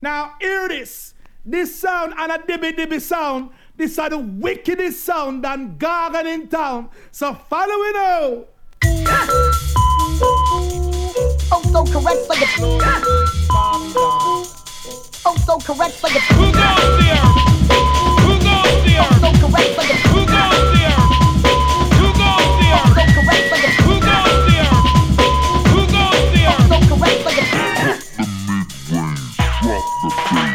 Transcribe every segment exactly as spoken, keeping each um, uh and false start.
Now hear this. This sound and a dibby dibby sound. These are the wickedest sound than Gargan in town. So follow it now. Oh, so correct for the. Oh, so correct for the. Who goes there? Who goes there? Oh, so correct for the. Who goes there? Who goes there? Oh, so correct for the. Who goes there? Who goes there? Oh, so correct for the. Drop the bass.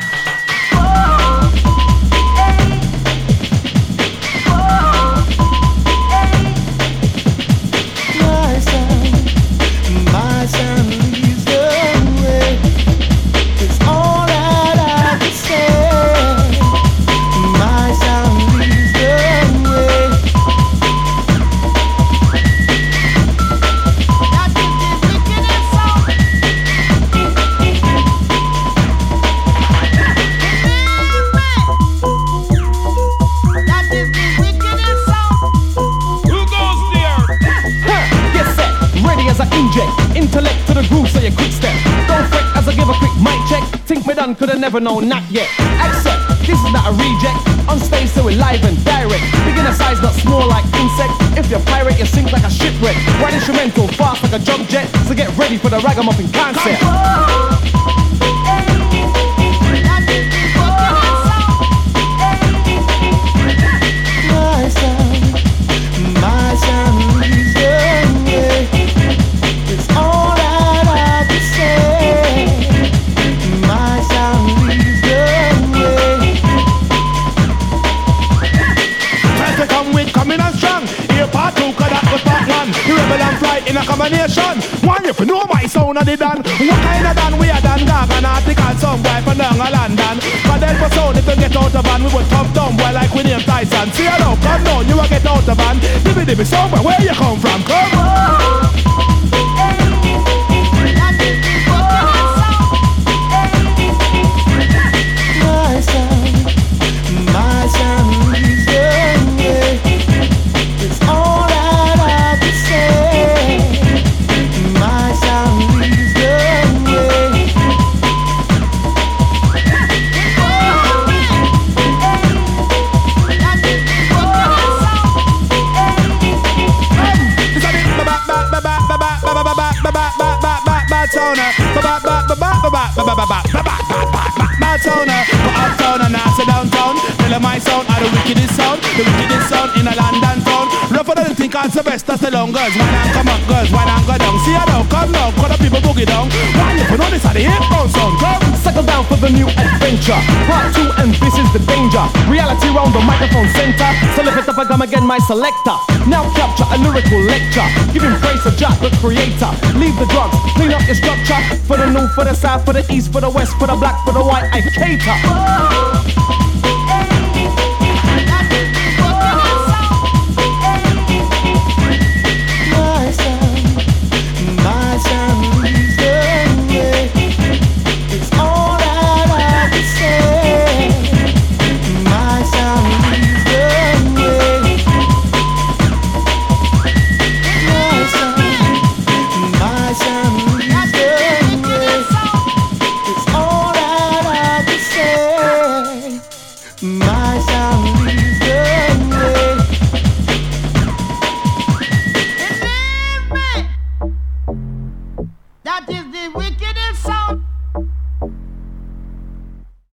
Intellect to the groove so you quick step. Don't fret as I give a quick mic check. Think me done, coulda never known, not yet. Accept, this is not a reject. On stage so we're live and direct. Beginner size, not small like insect. If you're pirate, you sink like a shipwreck. Ride instrumental, fast like a jump jet. So get ready for the ragamuffin concept. My sound, my sound is the way. It's all that I can say. My sound is the way. Try to come with coming on strong. Here part two, cause that was part one. The rebel and flight in a combination. One, if you know my sound of the dan. What kind of dan we are dan? Gaga, article, some boy from down a London. Cause then for sound, if you get out of van, we would top down boy like William Tyson. See you now, come down, you will get out of van. Dibby dibby somewhere, where you come from? Come on. My sound, my sound is the way. It's all that I can say. My sound is the way. This is it, ba ba ba ba ba ba ba ba ba ba ba ba ba ba ba ba towner, ba ba ba ba ba ba ba ba ba ba ba ba ba ba towner. Go uptown and I say downtown. Tell them my sound are the wickedest sound, the wickedest sound in a London town. Rougher than think on Sylvester Stallone, girls. Why not come up, girls? Why not go down? See you now, come now, call the people boogie down. Why you put on this at the hip bound sound? Come. Settle down for the new adventure. Part two and this is the danger. Reality round the microphone center. So lift it up and come again, my selector. Now capture a lyrical lecture. Giving praise to Jack, the creator. Leave the drugs, clean up your structure. For the north, for the south, for the east, for the west, for the black, for the white, I cater.